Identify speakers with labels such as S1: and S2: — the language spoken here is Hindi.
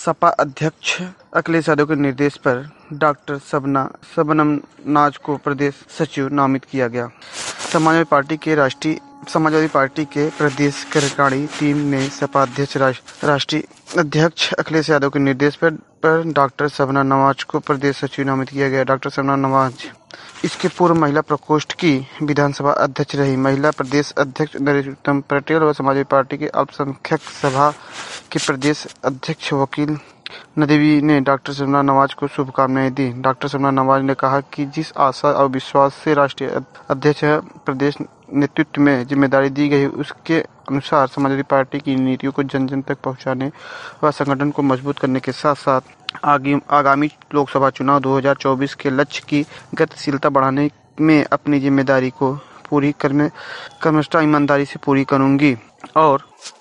S1: सपा अध्यक्ष अखिलेश यादव के निर्देश पर डॉक्टर शबनम नाज को प्रदेश सचिव नामित किया गया। समाजवादी पार्टी के प्रदेश कार्यकारिणी टीम ने सपा राष्ट्रीय अध्यक्ष अखिलेश यादव के निर्देश पर डॉक्टर शबनम नवाज को प्रदेश सचिव नामित किया गया। डॉक्टर शबनम नवाज इसके पूर्व महिला प्रकोष्ठ की विधानसभा अध्यक्ष रही। महिला प्रदेश अध्यक्ष नरेंद्र पटेल और समाजवादी पार्टी के अल्पसंख्यक सभा के प्रदेश अध्यक्ष वकील नदवी ने डॉक्टर शबनम नवाज को शुभकामनाएं दी। डॉक्टर शबनम नवाज ने कहा कि जिस आशा और विश्वास से राष्ट्रीय अध्यक्ष प्रदेश नेतृत्व में जिम्मेदारी दी गई, उसके अनुसार समाजवादी पार्टी की नीतियों को जन जन तक पहुंचाने व संगठन को मजबूत करने के साथ साथ आगामी लोकसभा चुनाव 2024 के लक्ष्य की गतिशीलता बढ़ाने में अपनी जिम्मेदारी को पूरी करने ईमानदारी से पूरी करूंगी और